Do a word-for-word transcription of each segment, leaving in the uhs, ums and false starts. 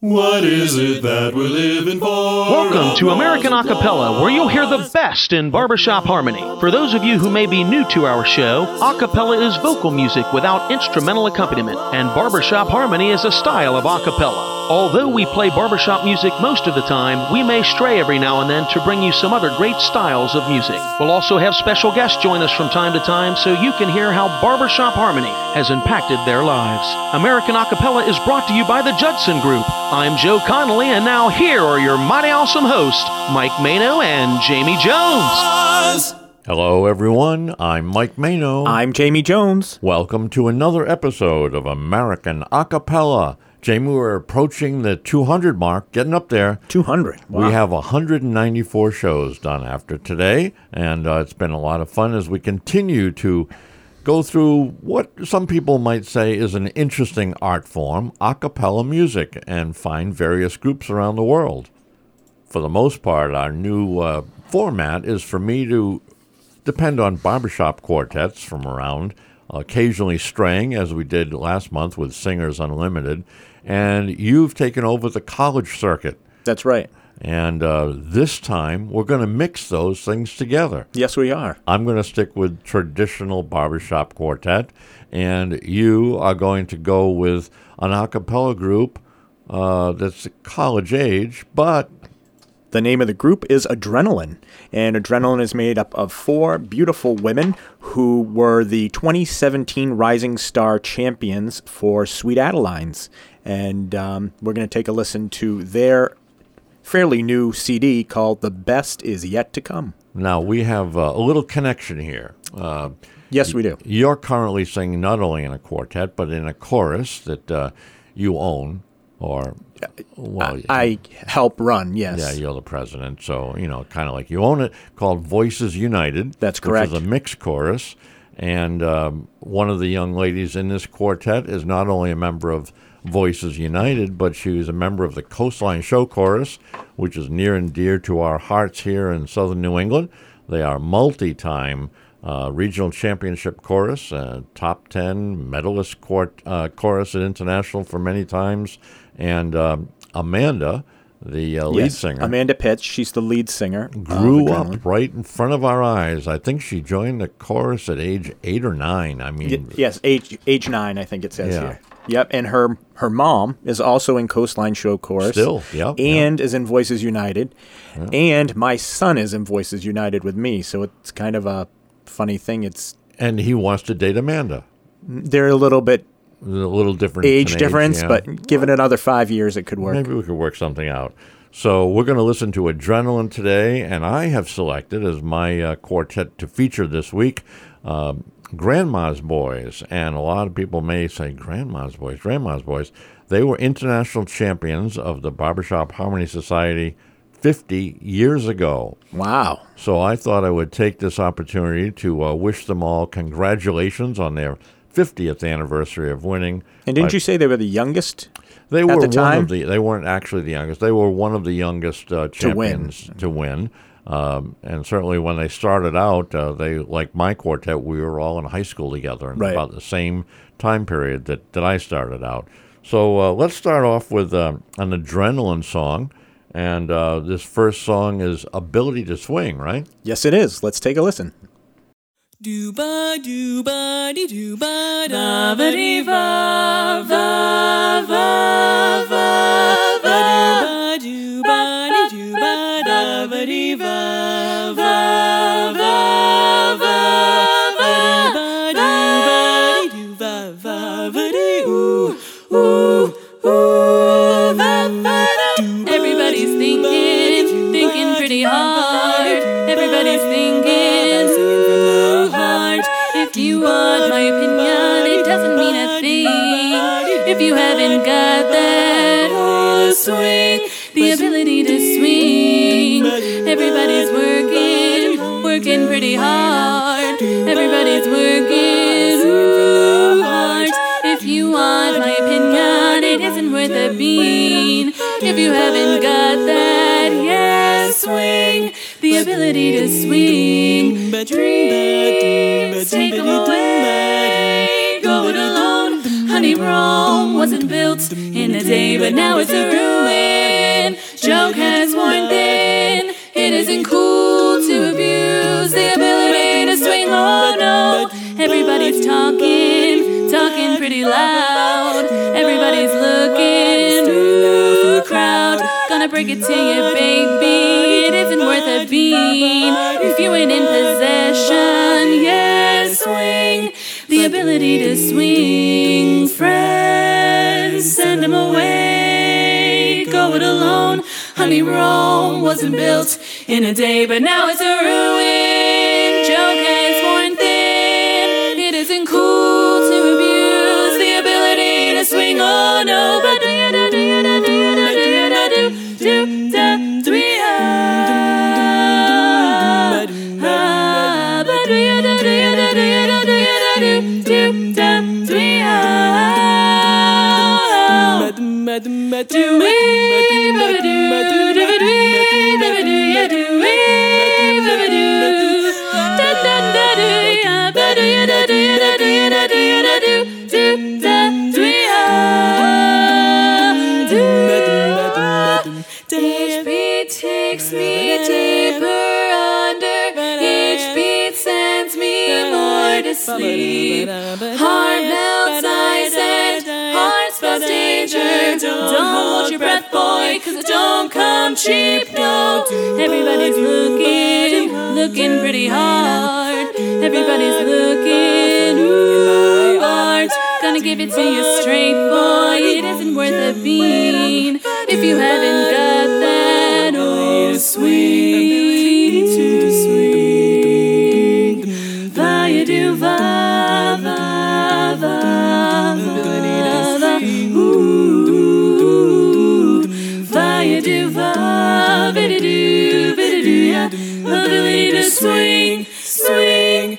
What is it that we're living for? Welcome to American Acapella, where you'll hear the best in barbershop harmony. For those of you who may be new to our show, acapella is vocal music without instrumental accompaniment, and barbershop harmony is a style of acapella. Although we play barbershop music most of the time, we may stray every now and then to bring you some other great styles of music. We'll also have special guests join us from time to time so you can hear how barbershop harmony has impacted their lives. American Acapella is brought to you by the Judson Group. I'm Joe Connolly, and now here are your mighty awesome hosts, Mike Mano and Jamie Jones. Hello, everyone. I'm Mike Mano. I'm Jamie Jones. Welcome to another episode of American Acapella. Jamie, we're approaching the two hundred mark, getting up there. two hundred. Wow. We have one hundred ninety-four shows done after today, and uh, it's been a lot of fun as we continue to go through what some people might say is an interesting art form, a cappella music, and find various groups around the world. For the most part, our new uh, format is for me to depend on barbershop quartets from around, occasionally straying, as we did last month with Singers Unlimited, and you've taken over the college circuit. That's right. And uh, this time, we're going to mix those things together. Yes, we are. I'm going to stick with traditional barbershop quartet, and you are going to go with an a cappella group uh, that's college age, but... The name of the group is Adrenaline, and Adrenaline is made up of four beautiful women who were the twenty seventeen Rising Star champions for Sweet Adelines. And um, we're going to take a listen to their fairly new C D called The Best Is Yet to Come. Now, we have uh, a little connection here. Uh, yes, we do. You're currently singing not only in a quartet, but in a chorus that uh, you own, or... Well, I, I help run, yes. Yeah, you're the president, so, you know, kind of like you own it, called Voices United. That's correct. Which is a mixed chorus, and um, one of the young ladies in this quartet is not only a member of Voices United, but she was a member of the Coastline Show Chorus, which is near and dear to our hearts here in southern New England. They are multi-time uh, regional championship chorus, uh, top ten medalist court, uh, chorus at International for many times. And um, Amanda, the uh, lead yes, singer. Amanda Pitts, she's the lead singer. Grew up right in front of our eyes. I think she joined the chorus at age eight or nine. I mean, y- yes, age age nine, I think it says yeah. here. Yep, and her her mom is also in Coastline Show Chorus. Still, yep. And yep. is in Voices United. Yep. And my son is in Voices United with me, so it's kind of a funny thing. It's And he wants to date Amanda. They're a little bit... A little different age difference, age, yeah. but given another five years, it could work. Maybe we could work something out. So we're going to listen to Adrenaline today, and I have selected as my uh, quartet to feature this week uh, Grandma's Boys. And a lot of people may say, Grandma's Boys, Grandma's Boys. They were international champions of the Barbershop Harmony Society fifty years ago. Wow. So I thought I would take this opportunity to uh, wish them all congratulations on their fiftieth anniversary of winning. And didn't you say they were the youngest? They at were the time? one of the. They weren't actually the youngest. They were one of the youngest uh, champions to win. To win. Um, and certainly when they started out, uh, they like my quartet. We were all in high school together, in right. about the same time period that, that I started out. So uh, let's start off with uh, an Adrenaline song, and uh, this first song is "Ability to Swing." Right? Yes, it is. Let's take a listen. Do ba do ba dee do ba da ba dee va va va va va do ba dee do ba da ba dee va va va va va do ba dee do va va va dee ooh ooh ooh va va do. Everybody's thinking, thinking pretty hard. Everybody's thinking. If you want my opinion, it doesn't mean a thing. If you haven't got that oh, swing, the ability to swing. Everybody's working, working pretty hard. Everybody's working ooh, hard. If you want my opinion, it isn't worth a bean. If you haven't got that, yeah, swing, the ability to swing. Dreams take them away, go it alone. Honey, Rome wasn't built in a day, but now it's a ruin. Joke has worn thin. It isn't cool to abuse the ability to swing. Oh no, everybody's talking, talking pretty loud. Everybody's looking, ooh, crowd. Gonna break it to you, baby. It isn't worth a bean if you ain't in possession. Yeah, swing. The ability to swing. Friends, send them away. Go it alone. Honey, Rome wasn't built in a day, but now it's a ruin. Joke has worn thin. It isn't cool to abuse the ability to swing. Oh no, but do you do, do you do, do you do, do you do, do, do, do, do we have? Ah, but do you do, do you do, do you do, do you do, do, do, do we have? Do we? Each beat takes me deeper under. Each beat sends me more to sleep. Heart melts, I said. Heart spells danger. Don't hold your breath, boy, 'cause it don't come cheap. No, everybody's looking, looking pretty hard. Everybody's looking, ooh, art. Gonna give it to you straight, boy. It isn't worth a bean if you haven't got that old swing to swing. Va do va va va va va. Ooh, va do va va do va do ya. Ability to swing, swing,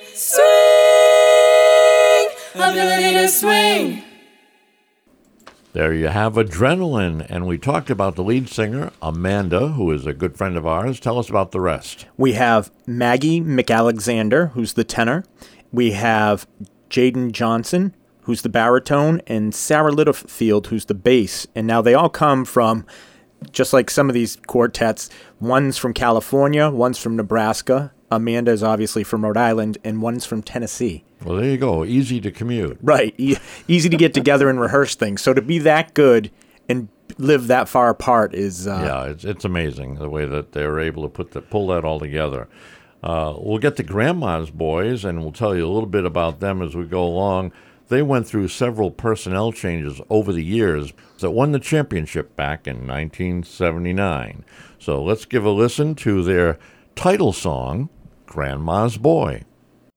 swing. Ability to swing. There you have Adrenaline, and we talked about the lead singer, Amanda, who is a good friend of ours. Tell us about the rest. We have Maggie McAlexander, who's the tenor. We have Jaden Johnson, who's the baritone, and Sarah Littlefield, who's the bass. And now they all come from, just like some of these quartets, one's from California, one's from Nebraska. Amanda is obviously from Rhode Island, and one's from Tennessee. Well, there you go. Easy to commute. Right. E- easy to get together and rehearse things. So to be that good and live that far apart is... Uh, yeah, it's, it's amazing the way that they're able to put the, pull that all together. Uh, we'll get to Grandma's Boys, and we'll tell you a little bit about them as we go along. They went through several personnel changes over the years that won the championship back in nineteen seventy-nine. So let's give a listen to their title song, Grandma's Boy.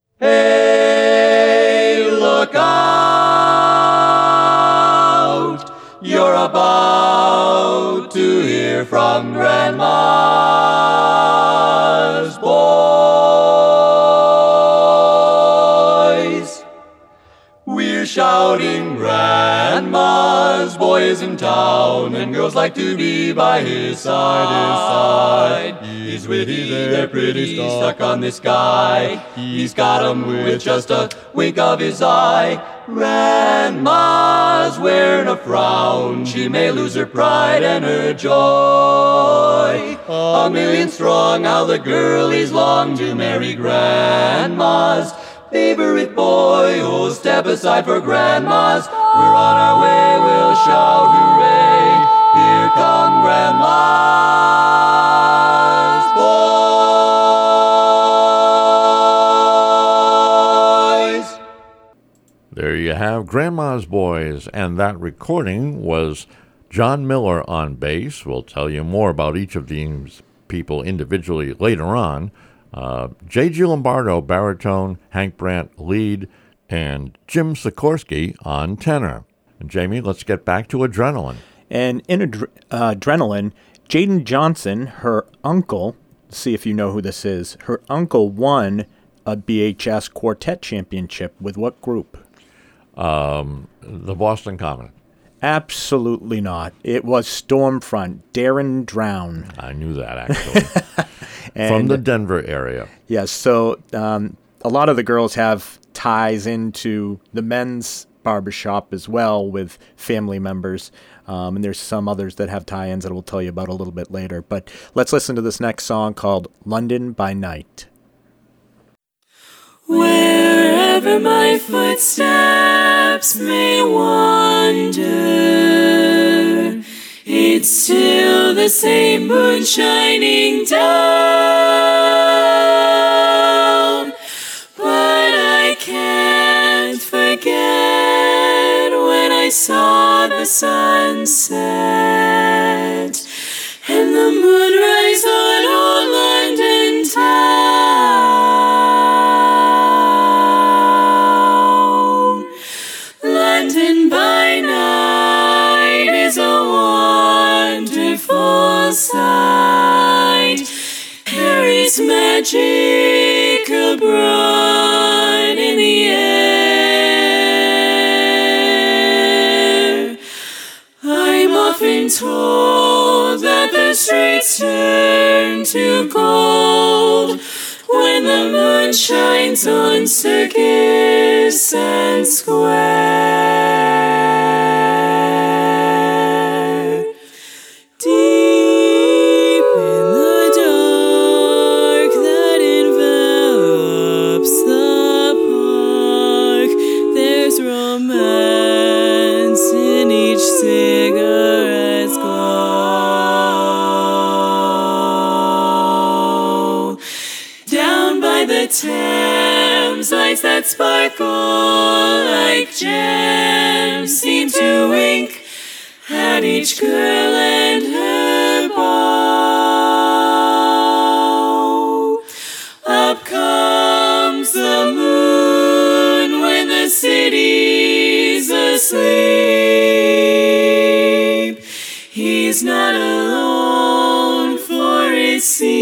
Hey, look out! You're about to hear from Grandma's Boys. We're shouting, Grandma's Boy is in town, and girls like to be by his side, his side. He's witty, they're pretty, stuck on this guy. He's got 'em with just a wink of his eye. Grandma's wearing a frown, she may lose her pride and her joy. A million strong, how the girlies long to marry Grandma's favorite boy. Oh, step aside for Grandma's, we're on our way, we'll shout hooray. Here come Grandma's Boys. There you have Grandma's Boys, and that recording was John Miller on bass. We'll tell you more about each of these people individually later on. Uh, J G. Lombardo, baritone, Hank Brandt, lead, and Jim Sikorsky on tenor. And Jamie, let's get back to Adrenaline. And in Adre- uh, Adrenaline, Jaden Johnson, her uncle, see if you know who this is, her uncle won a B H S Quartet Championship with what group? Um, the Boston Common. Absolutely not. It was Stormfront, Darren Drown. I knew that, actually. And, From the Denver area. Yes, so um, a lot of the girls have ties into the men's barbershop as well with family members. Um, and there's some others that have tie-ins that we'll tell you about a little bit later. But let's listen to this next song called London by Night. Wherever my footsteps may wander, it's still the same moon shining down. But I can't forget when I saw the sunset and the moonrise on old London town. London by night is a wonderful sight. Carries magic abroad in the air. I'm often told that the streets turn to gold when the moon shines on Circus and Square. Deep in the dark that envelops the park, there's romance in each cigarette's glow. Down by the Thames, lights that sparkle like gems seem to wink at each girl and her beau. Up comes the moon when the city's asleep. He's not alone, for it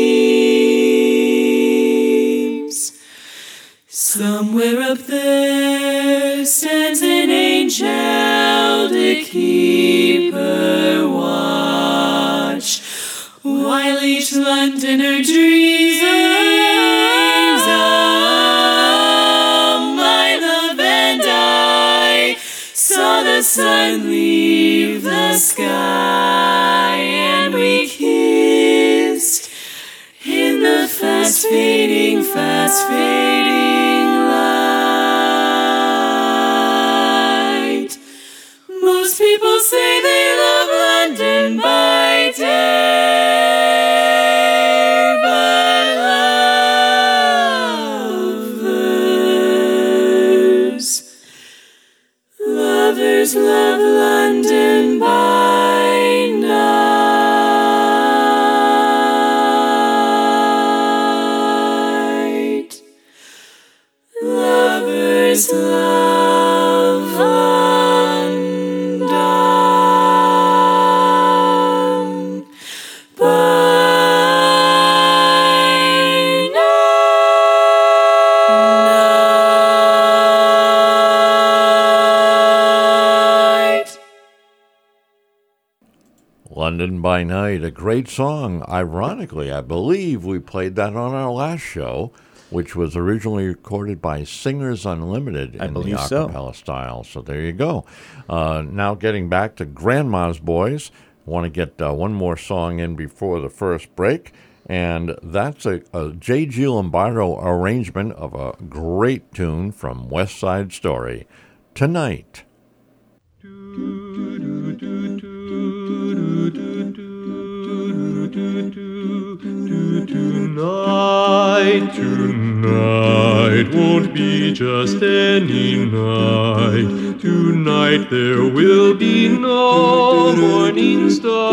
seems somewhere up there stands an angel to keep her watch, while each Londoner dreams of my love. And I saw the sun leave the sky, and we kissed in the fast fading, fast fading light. Most people say they love London by day, but lovers, lovers love London by night. Lovers love London by night. London by Night, a great song. Ironically, I believe we played that on our last show, which was originally recorded by Singers Unlimited I in the believe a so. cappella style. So there you go. Uh, now getting back to Grandma's Boys, want to get uh, one more song in before the first break, and that's a, a J G Lombardo arrangement of a great tune from West Side Story, Tonight. Tonight, tonight won't be just any night. Tonight there will be no morning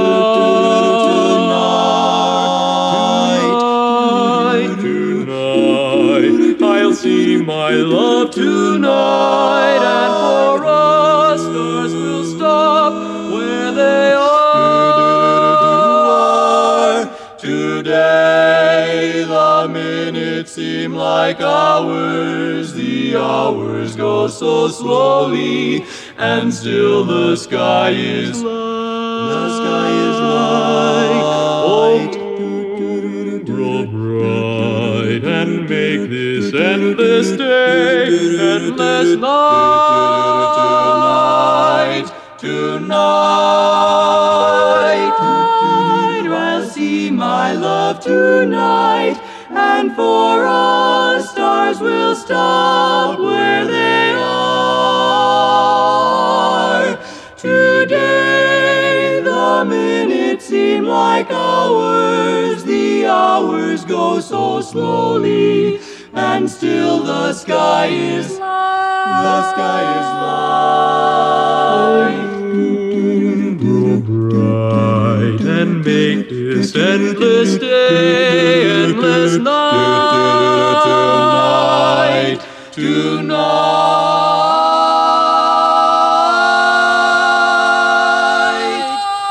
star. Tonight, tonight, I'll see my love tonight, and for us stars will stop where they are. Today the minutes seem like hours, the hours go so slowly, and still the sky is light. The sky is light. Oh, grow bright and make this endless day endless night. see my love tonight, and for us stars will stop where they are. Today the minutes seem like hours, the hours go so slowly, and still the sky is the sky is light. Bright and make this endless day, endless night, tonight,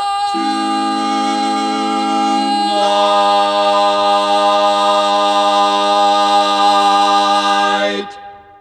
tonight.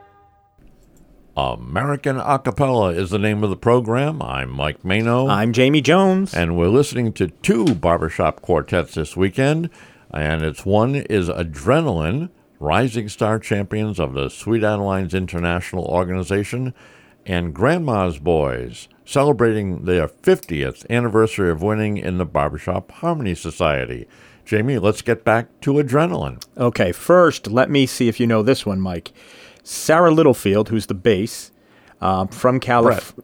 American Acapella is the name of the program. I'm Mike Mano. I'm Jamie Jones. And we're listening to two barbershop quartets this weekend. And it's one is Adrenaline, Rising Star Champions of the Sweet Adelines International Organization, and Grandma's Boys, celebrating their fiftieth anniversary of winning in the Barbershop Harmony Society. Jamie, let's get back to Adrenaline. Okay, first, let me see if you know this one, Mike. Sarah Littlefield, who's the bass, uh, from California.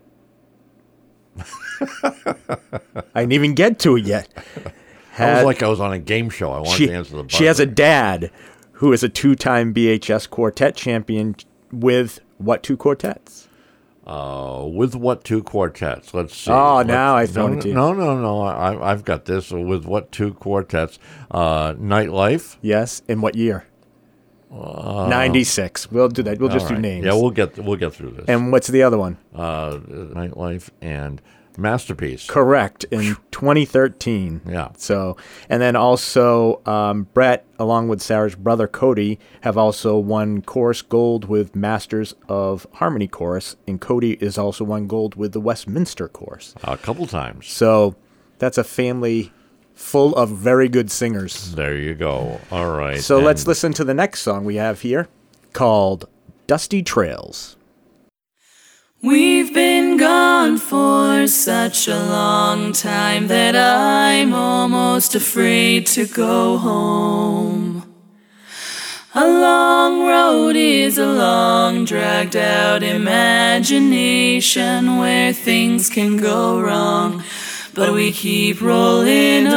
I didn't even get to it yet. I was Had- like I was on a game show. I wanted she, to answer the buzzer. she has a dad who is a two-time B H S quartet champion with what two quartets? Uh, with what two quartets? Let's see. Oh, Let's- now I've thrown no, it to you. No, no, no. I, I've got this. With what two quartets? Uh, Nightlife. Yes, in what year? ninety-six. We'll do that. We'll just All do right. names. Yeah, we'll get we'll get through this. And what's the other one? uh, Nightlife and Masterpiece. Correct, in twenty thirteen. Yeah. So, and then also um, Brett, along with Sarah's brother Cody, have also won Chorus Gold with Masters of Harmony Chorus, and Cody is also won gold with the Westminster Chorus. A couple times. So, that's a family full of very good singers. There you go. All right. So let's And listen to the next song we have here, called Dusty Trails. We've been gone for such a long time that I'm almost afraid to go home. A long road is a long, dragged-out imagination where things can go wrong, but we keep rolling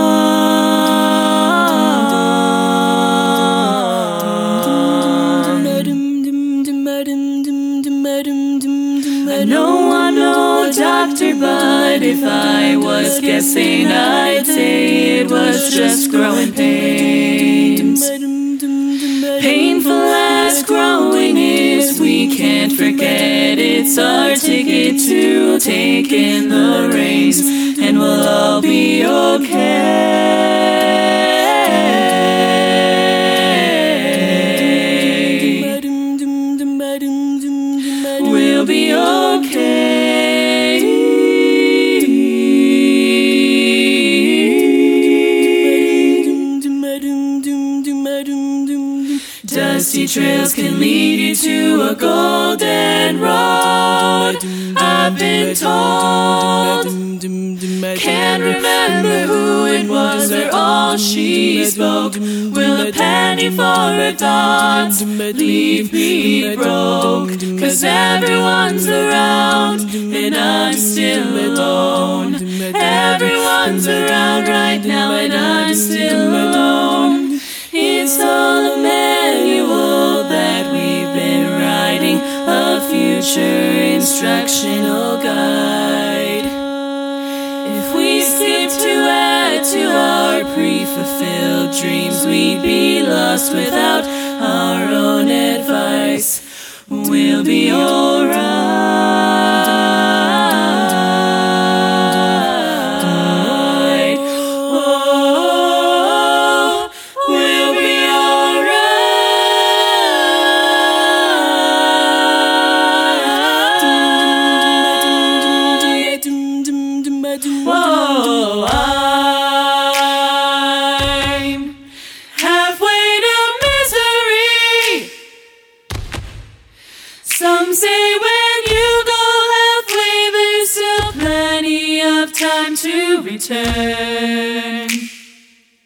on. I know I'm no doctor, but if I was guessing, I'd say it was just growing pains. Painful as growing is, we can't forget it's our ticket to taking the reins, and we'll all be okay. We'll be okay. Dusty trails can lead you to a golden road, I've been told. Can't remember who it was or all she spoke. Will a penny for her thoughts leave me broke? Cause everyone's around and I'm still alone. Everyone's around right now and I'm still alone. It's all a manual that we've been writing, a future instructional guide. If we skip to add to our pre-fulfilled dreams, we'd be lost without our own advice. We'll be alright. Oh, we'll be alright. Whoa, I'm halfway to misery. Some say when you go halfway, there's still plenty of time to return.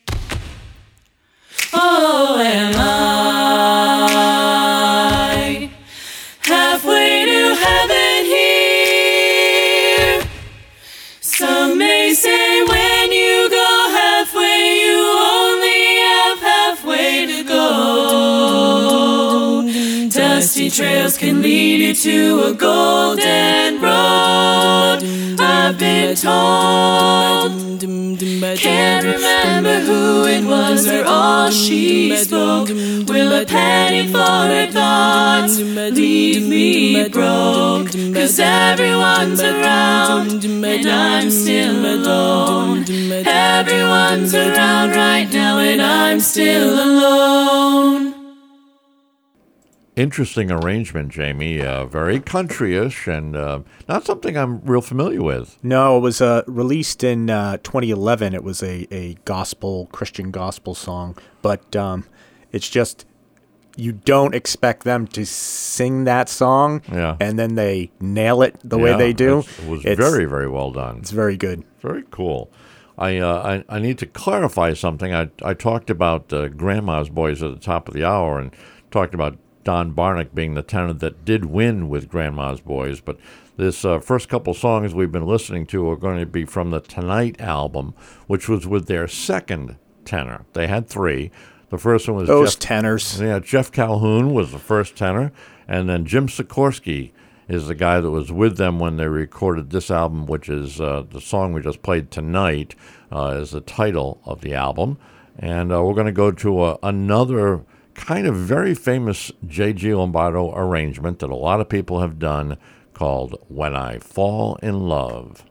trails can lead you to a golden road. I've been told. Can't remember who it was or all she spoke. Will a penny for her thoughts leave me broke? 'Cause everyone's around and I'm still alone. Everyone's around right now and I'm still alone. Interesting arrangement, Jamie. Uh, very country-ish and uh, not something I'm real familiar with. No, it was uh, released in uh, twenty eleven. It was a, a gospel, Christian gospel song. But um, it's just, you don't expect them to sing that song, Yeah. and then they nail it the way Yeah, they do. it's- It was It's- very, very well done. It's very good. Very cool. I, uh, I I need to clarify something. I I talked about uh, Grandma's Boys at the top of the hour and talked about Don Barnick being the tenor that did win with Grandma's Boys, but this uh, first couple songs we've been listening to are going to be from the Tonight album, which was with their second tenor. They had three. The first one was Those Jeff, tenors. yeah, Jeff Calhoun was the first tenor, and then Jim Sikorsky is the guy that was with them when they recorded this album, which is uh, the song we just played tonight, uh, is the title of the album. And uh, we're going to go to uh, another kind of very famous J G Lombardo arrangement that a lot of people have done called When I Fall in Love.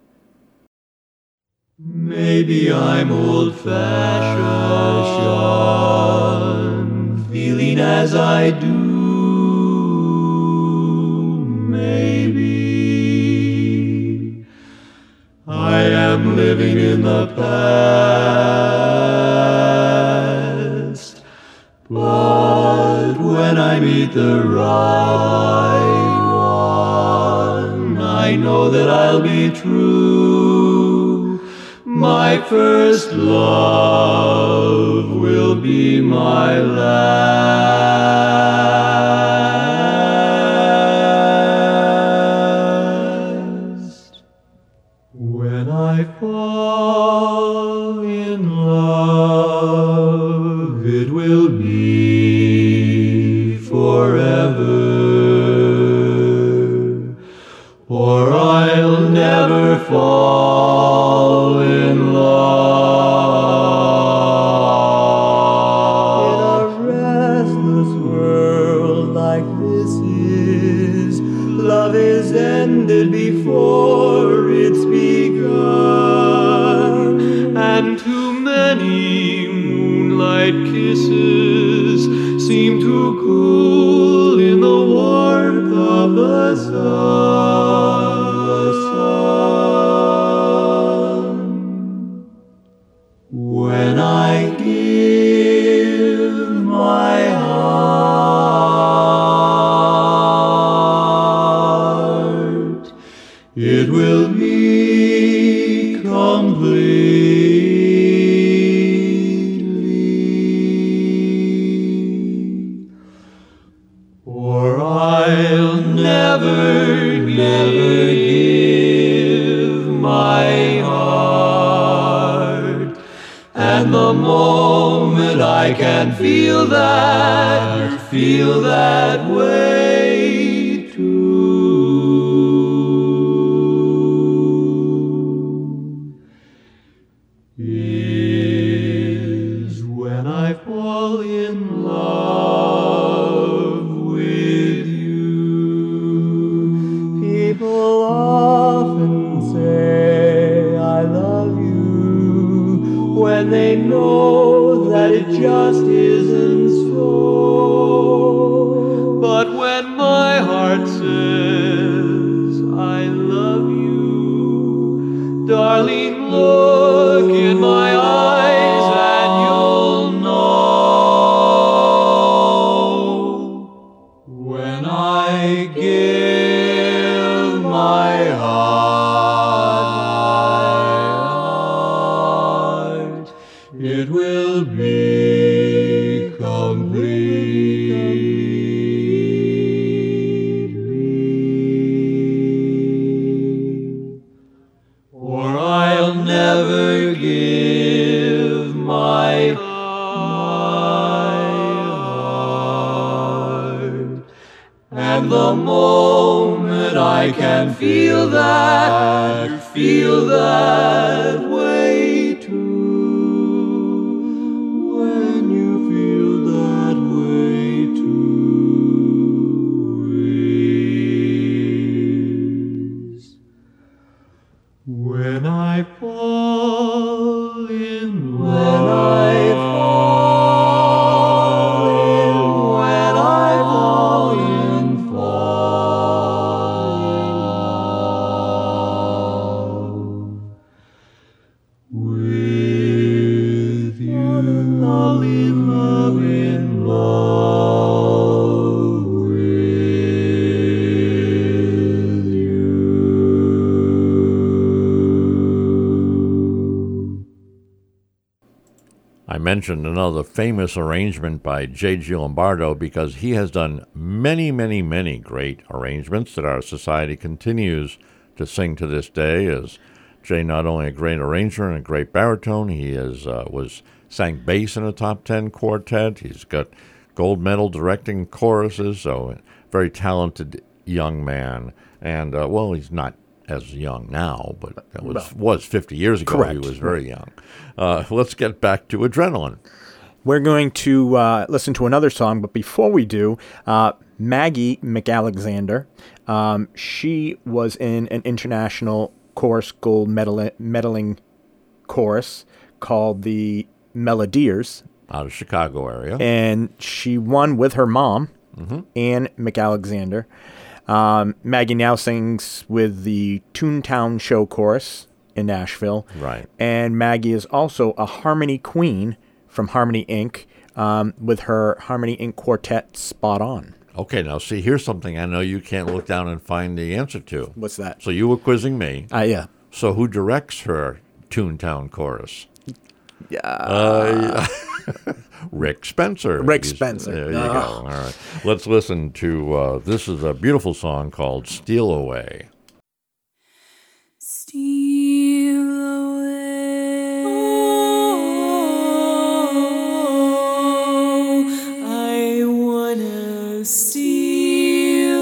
Maybe I'm old-fashioned, feeling as I do. Maybe I am living in the past, but when I meet the right one, I know that I'll be true. My first love will be my last. When I fall in love, it will be forever, or I'll never fall in love. In a restless world like this is, love is ended before it's begun, and too many moonlight kisses seem to cool in the warmth of the sun. The sun. When I give my heart, it will be completely, or I'll never, never give my heart. And the moment I can feel that, feel that way too, is when I fall in love with you. People often say I love you when they know that it just isn't so. But when my heart says I love you, darling, look in my eyes and you'll know. When I give my heart, it will be completely, or I'll never give my heart. And And the moment I can feel that, feel that way too. When you feel that way too is when I fall in love. When I fall in, when I fall in, fall in love with you. Fall in love, in love with you. I mentioned another famous arrangement by J G. Lombardo because he has done many, many, many great arrangements that our society continues to sing to this day. Is Jay not only a great arranger and a great baritone, he is uh, was sang bass in a top ten quartet. He's got gold medal directing choruses, so a very talented young man. And uh, well, he's not as young now, but that was was fifty years ago. Correct. He was very young. Uh, let's get back to Adrenaline. We're going to uh, listen to another song, but before we do, uh, Maggie McAlexander, um, she was in an international chorus gold medal- medaling chorus called the Melodiers, Out of Chicago area. and she won with her mom, Mm-hmm. Anne McAlexander. Um, Maggie now sings with the Toontown Show Chorus in Nashville. Right. And Maggie is also a Harmony Queen from Harmony Incorporated. Um, with her Harmony Incorporated quartet Spot On. Okay, now see, here's something I know you can't look down and find the answer to. What's that? So you were quizzing me. Uh, yeah. So who directs her Toontown chorus? Yeah. Uh, Rick Spencer. Rick He's- Spencer. There you Oh. go. All right. Let's listen to, uh, this is a beautiful song called Steal Away. Steal away. Oh, I wanna steal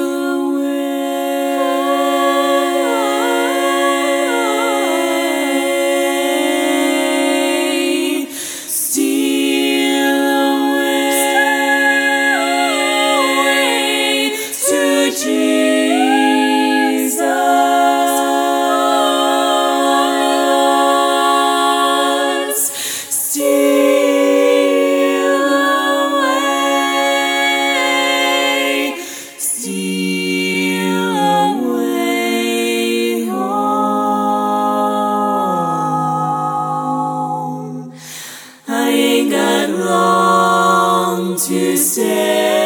away. Steal away to Jesus. Steal away, steal away home. I ain't got long to stay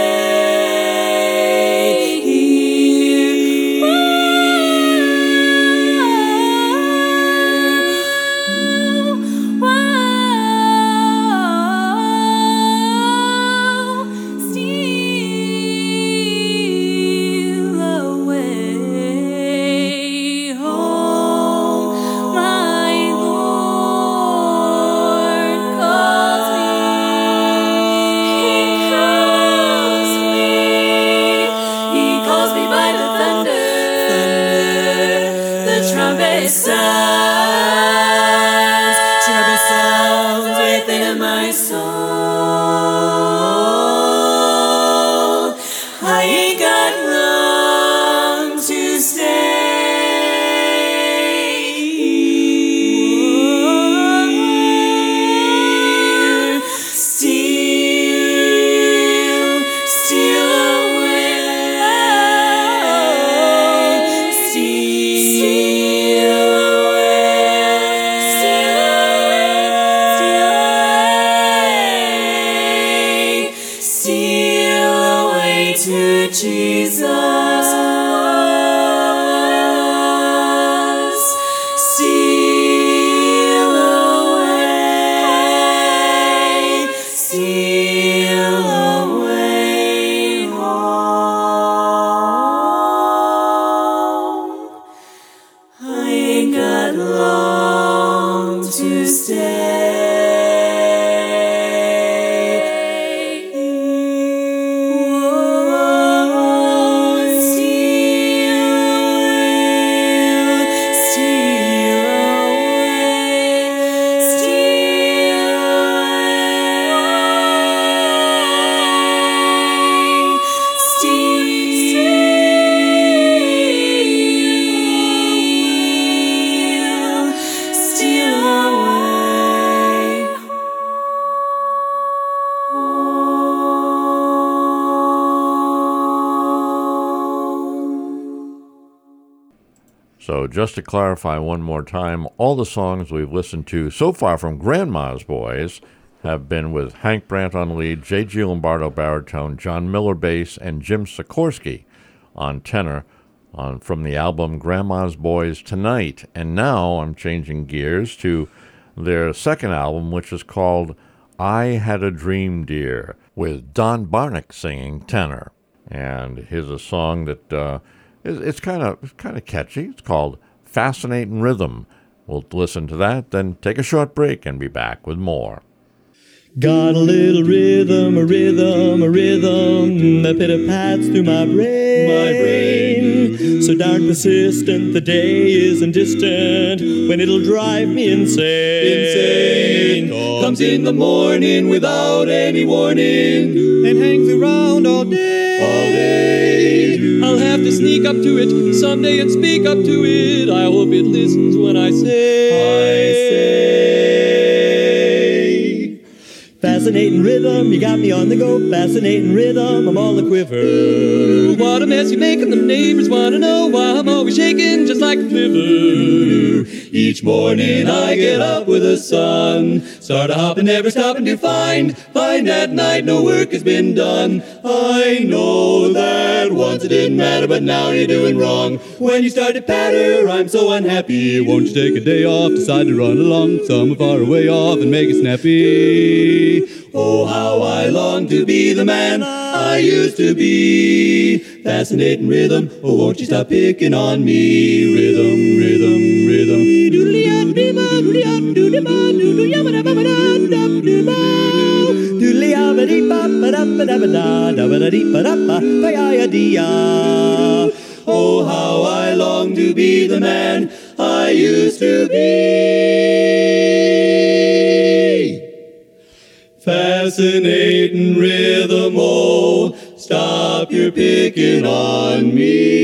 Steal away home, my Lord calls me. He calls me. He calls me by the thunder. The trumpet sounds. Trumpet sounds within my soul. I ain't got long to stay. Steal, steal away. Steal away. Steal away to Jesus. Steal away, steal away home. I ain't got long to stay. Whoa, So just to clarify one more time, all the songs we've listened to so far from Grandma's Boys have been with Hank Brandt on lead, J G Lombardo baritone, John Miller bass, and Jim Sikorsky on tenor on from the album Grandma's Boys Tonight. And now I'm changing gears to their second album, which is called I Had a Dream, Dear, with Don Barnick singing tenor. And here's a song that uh, is it's kind of kind of catchy. It's called Fascinating Rhythm. We'll listen to that, then take a short break and be back with more. Got a little rhythm, a rhythm, a rhythm that pitter-pats through my brain. My brain. So darn persistent, the day isn't distant when it'll drive me insane. Insane. Comes in the morning without any warning and hangs around all day. All day. I'll have to sneak up to it someday and speak up to it. I hope it listens when I say. I say. Fascinating rhythm, you got me on the go. Fascinating rhythm, I'm all a quiver. Ooh, what a mess you making, the neighbors want to know why I'm always shaking just like a flivver. Each morning I get up with the sun, start a hop and never stopping to find. Find at night no work has been done. I know that once it didn't matter, but now you're doing wrong. When you start to patter, I'm so unhappy. Won't you take a day off, decide to run along somewhere far away off and make it snappy? Oh, how I long to be the man I used to be. Fascinating rhythm, oh, won't you stop picking on me? Rhythm, rhythm, rhythm. Oh, how I long to be the man I used to be. Fascinating rhythm, oh, stop your picking on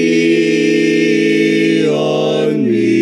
me, on me.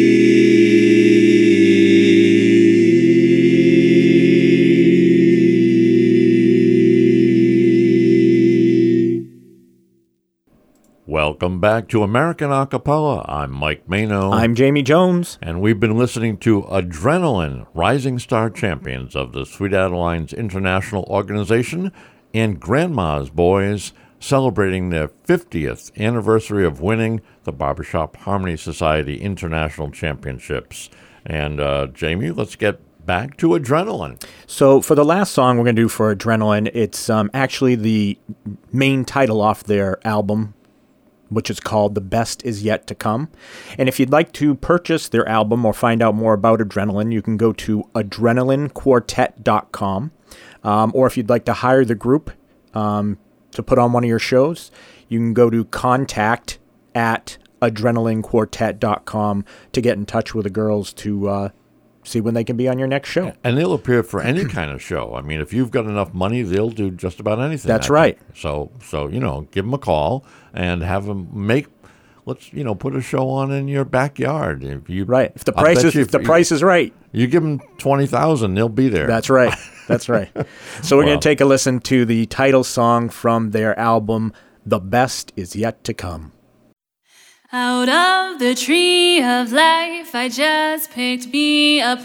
Welcome back to American Acapella. I'm Mike Mano. I'm Jamie Jones. And we've been listening to Adrenaline, Rising Star Champions of the Sweet Adelines International Organization, and Grandma's Boys, celebrating their fiftieth anniversary of winning the Barbershop Harmony Society International Championships. And, uh, Jamie, let's get back to Adrenaline. So for the last song we're going to do for Adrenaline, it's um, actually the main title off their album, which is called The Best Is Yet to Come. And if you'd like to purchase their album or find out more about Adrenaline, you can go to adrenaline quartet dot com. Um, or if you'd like to hire the group um, to put on one of your shows, you can go to contact at adrenaline quartet dot com to get in touch with the girls to uh, see when they can be on your next show. And they'll appear for any kind of show. I mean, if you've got enough money, they'll do just about anything. That's right. So, so you know, give them a call and have them make, let's, you know, put a show on in your backyard. If you Right. If the price is, if the you, price is right. You give them twenty thousand dollars, they'll be there. That's right. That's right. So we're Well. going to take a listen to the title song from their album, The Best Is Yet to Come. Out of the tree of life, I just picked me a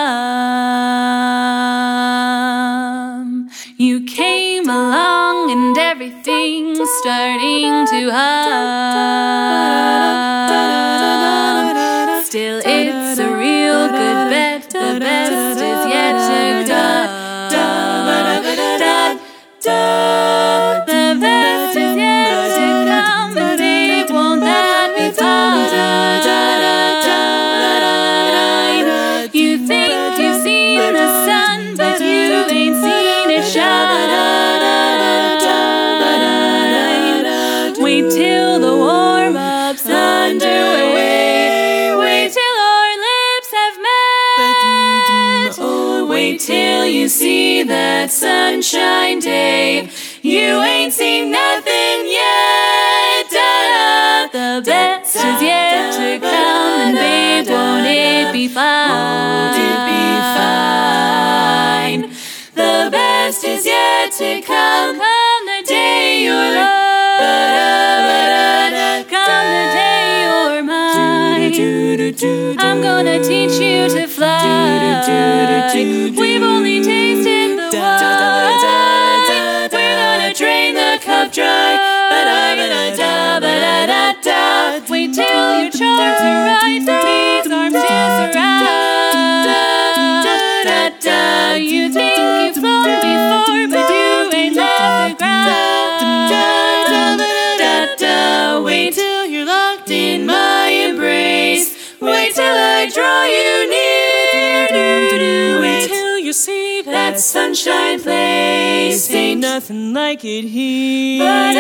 plum. You came along and everything's starting to hum. Still, it's a real good bet. The best is yet to come. The best is yet to come, and they won't let me fall. You think you've seen the sun, but you ain't seen it shine. Wait till the warm-up's underway. Wait till our lips have met. Wait till you see that sunshine day. You ain't seen nothing yet. Da-da. The best is yet to come, and babe, won't it be fine? Won't it be fine? The best is yet to come. Come the day you're loved. Come the day you're mine. I'm gonna teach you to fly. We've only tasted the wine. We're gonna drain the cup dry. Ba-da-ba-da-da, ba-da-da-da. Wait till your charms are right. These arms kiss around. Da-da. You think you've flown before, but you ain't left the ground. Da-da-da-da. Wait till you're locked in my embrace. Wait till I draw you near. Wait till you see that sunshine place. Ain't nothing like it here.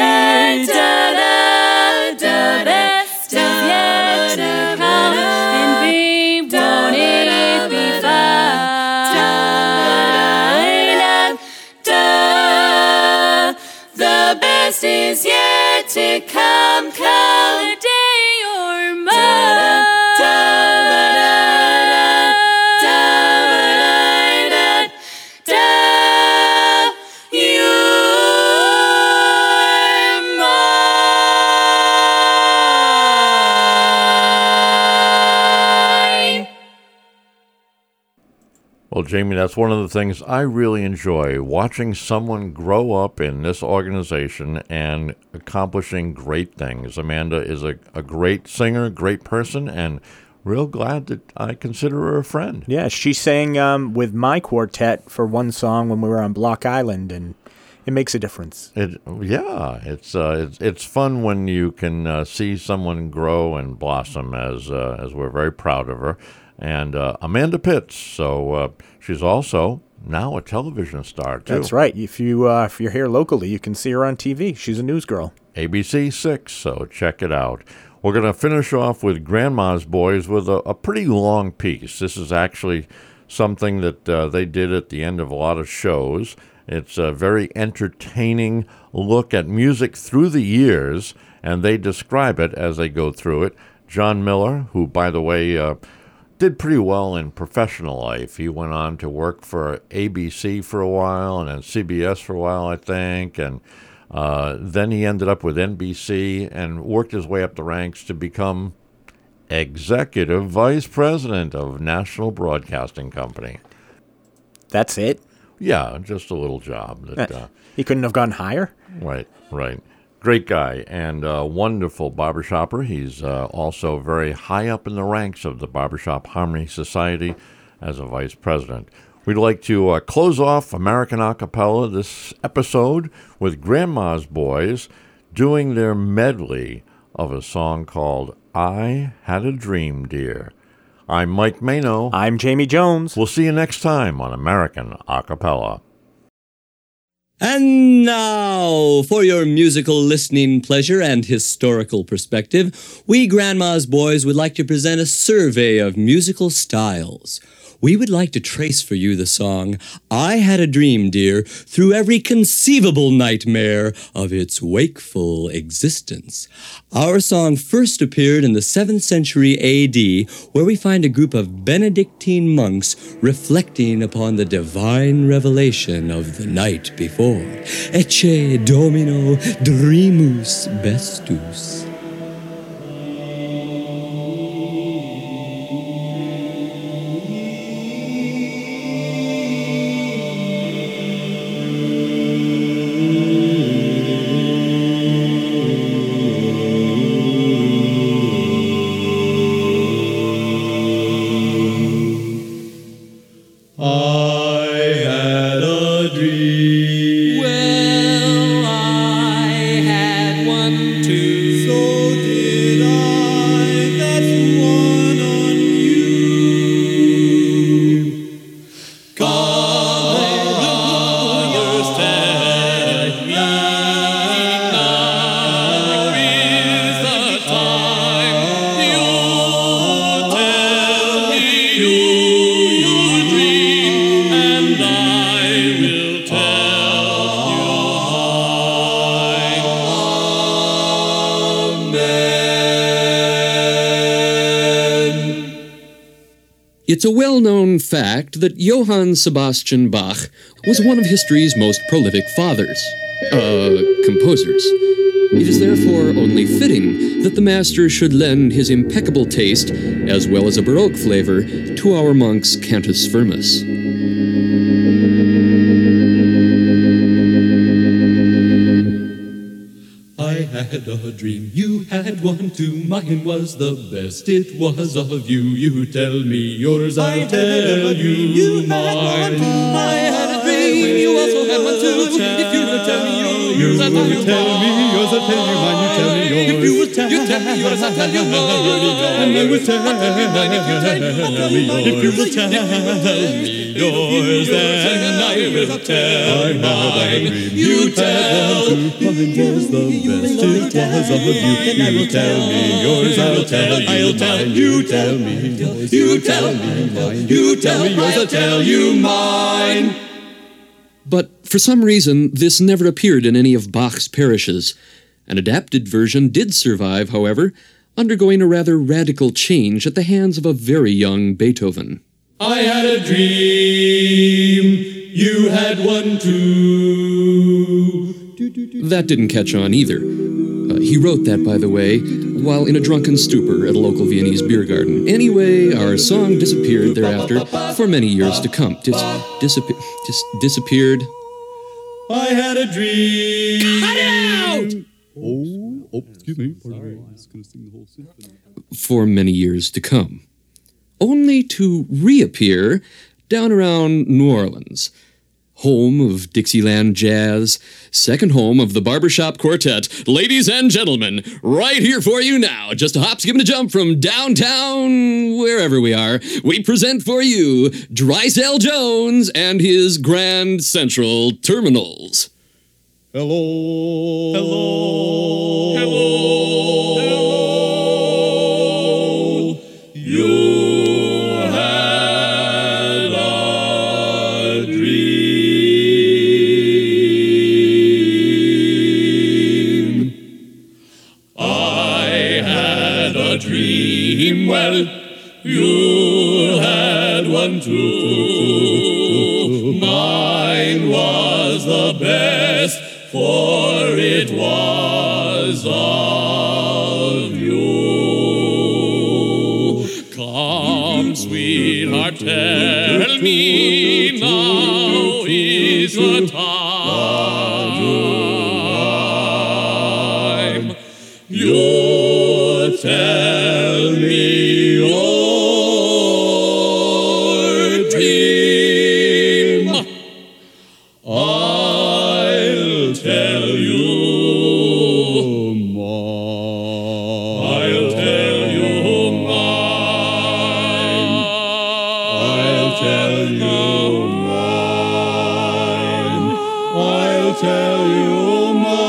Ba-da-da-da-da. Best is yet to come. And babe, won't it be fine? Da-da-da-da. The best is yet to come. Come the day you're mine. Well, Jamie, that's one of the things I really enjoy, watching someone grow up in this organization and accomplishing great things. Amanda is a, a great singer, great person, and real glad that I consider her a friend. Yeah, she sang um, with my quartet for one song when we were on Block Island, and it makes a difference. It, yeah, it's uh, it's it's fun when you can uh, see someone grow and blossom, as uh, as we're very proud of her. And uh, Amanda Pitts, so uh, she's also now a television star, too. That's right. If, you, uh, if you're here locally, you can see her on T V. She's a news girl. A B C six, so check it out. We're going to finish off with Grandma's Boys with a, a pretty long piece. This is actually something that uh, they did at the end of a lot of shows. It's a very entertaining look at music through the years, and they describe it as they go through it. John Miller, who, by the way, uh, did pretty well in professional life. He went on to work for A B C for a while and then C B S for a while, I think. And uh, then he ended up with N B C and worked his way up the ranks to become Executive Vice President of National Broadcasting Company. That's it? Yeah, just a little job. That, uh, he couldn't have gone higher? Right, right. Great guy and uh, wonderful barbershopper. He's uh, also very high up in the ranks of the Barbershop Harmony Society as a vice president. We'd like to uh, close off American Acapella this episode with Grandma's Boys doing their medley of a song called I Had a Dream, Dear. I'm Mike Mano. I'm Jamie Jones. We'll see you next time on American Acapella. And now, for your musical listening pleasure and historical perspective, we Grandma's Boys would like to present a survey of musical styles. We would like to trace for you the song, I Had a Dream, Dear, through every conceivable nightmare of its wakeful existence. Our song first appeared in the seventh century A D, where we find a group of Benedictine monks reflecting upon the divine revelation of the night before. Ecce Domino Dreamus Bestus. It's a well-known fact that Johann Sebastian Bach was one of history's most prolific fathers. uh, composers. It is therefore only fitting that the master should lend his impeccable taste, as well as a Baroque flavor, to our monk's Cantus Firmus. I had a dream, you had one too, mine was the best, it was of you, you tell me yours, I'll tell you mine. I had a dream, you also had one too, if you would tell me yours, I'll tell you mine. yours, I'll tell you mine, you tell me yours. If you would tell, you tell me yours, I'll tell you mine. And I would tell mine if you tell me yours. If you will tell me yours, then I will tell mine. You tell, mine was the best, it was of you. You tell me yours, I'll tell you I'll tell you tell me yours, you tell me mine. You tell me yours, I'll tell you mine. But for some reason, this never appeared in any of Bach's parishes. An adapted version did survive, however, undergoing a rather radical change at the hands of a very young Beethoven. I had a dream, you had one too. That didn't catch on either. Uh, he wrote that, by the way, while in a drunken stupor at a local Viennese beer garden. Anyway, our song disappeared thereafter for many years to come. Dis- disappear- dis- disappeared. I had a dream. Cut it out! Oh, oh, excuse me. Sorry. I was going to sing the whole symphony. For many years to come. Only to reappear down around New Orleans. Home of Dixieland jazz, second home of the Barbershop Quartet. Ladies and gentlemen, right here for you now, just a hop, skip, and a jump from downtown, wherever we are, we present for you Drysdale Jones and his Grand Central Terminals. Hello. Hello. Hello. Hello. You. Well, you had one too. Mine was the best, for it was of you. Come, sweetheart, tell me now is the time. You tell me your dream. I'll tell you mine. I'll tell you mine. I'll tell you mine. I'll tell you mine.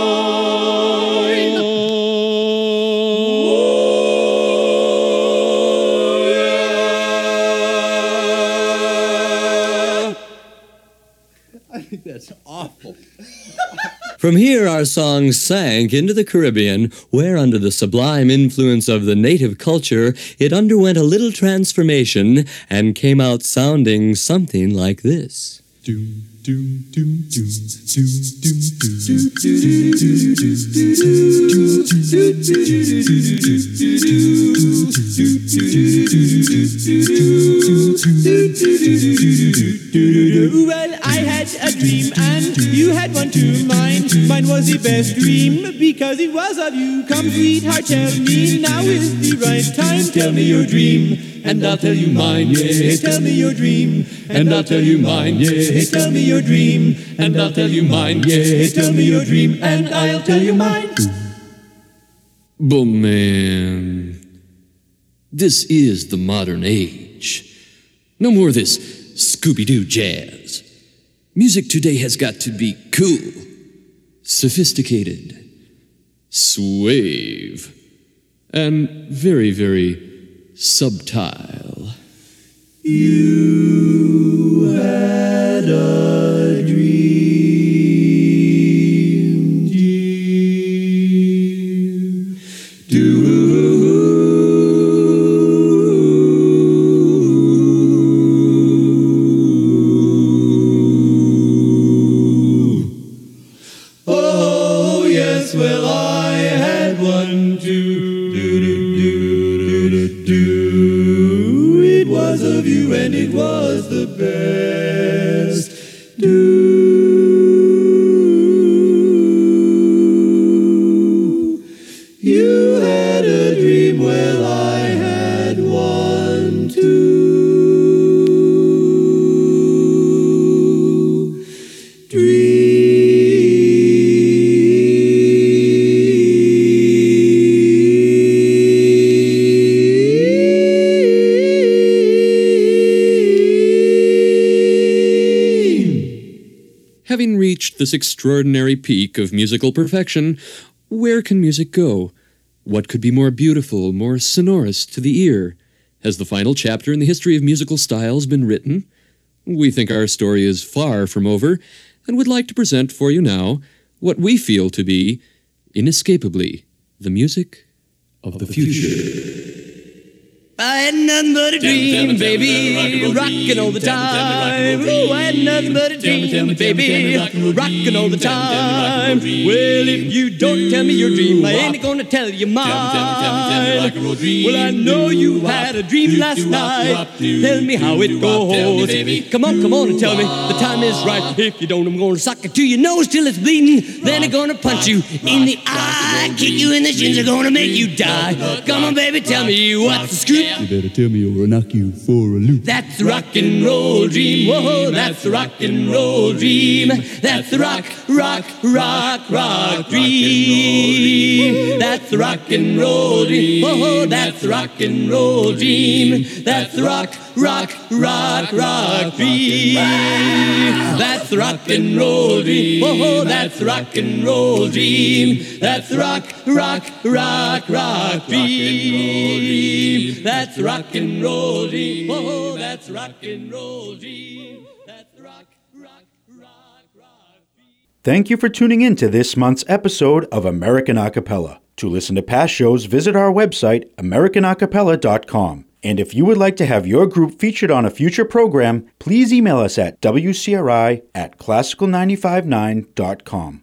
That's awful. From here, our song sank into the Caribbean, where, under the sublime influence of the native culture, it underwent a little transformation and came out sounding something like this. Doom, doom, doom, doom, doom, doom, Well, I had a dream and you had one too. Mine, mine was the best dream because it was of you. Come, sweetheart, tell me now is the right time. Tell me your dream and I'll tell you mine. Yeah, tell me your dream and I'll tell you mine. Yeah, tell me your dream and I'll tell you mine. Yeah, tell me your dream and I'll tell you mine. But man, this is the modern age. No more this Scooby-Doo jazz. Music today has got to be cool, sophisticated, suave, and very, very subtile. You had a dream, dear. Do Having reached this extraordinary peak of musical perfection, where can music go? What could be more beautiful, more sonorous to the ear? Has the final chapter in the history of musical styles been written? We think our story is far from over, and would like to present for you now what we feel to be, inescapably, the music of the future. I had nothing but a dream, baby, rocking all the time. Ooh, I had nothing but a dream, baby, rocking all the time. Well, if you don't tell me your dream, I ain't gonna tell you mine. Well, I know you had a dream last night. Tell me how it goes. Come on, come on and tell me the time is right. If you don't, I'm gonna sock it to your nose till it's bleeding. Then I'm gonna punch you in the eye, kick you in the shins, I'm gonna make you die. Come on, baby, tell me what's the scoop. You better tell me or I'll knock you for a loop. That's the rock and roll dream. Whoa, that's the rock and roll dream. That's the rock, rock, rock, rock dream. That's the rock and roll dream. Whoa, that's the rock and roll dream. That's the rock, rock, rock, rock dream. That's the rock and roll dream. Whoa, that's the rock and roll dream. That's the rock, rock, rock, rock dream. That's the rock and roll dream. Oh, that's rock and roll dream. That's rock, rock, rock, rock dream. Thank you for tuning in to this month's episode of American Acapella. To listen to past shows, visit our website, american acapella dot com. And if you would like to have your group featured on a future program, please email us at w c r i at classical nine five nine dot com.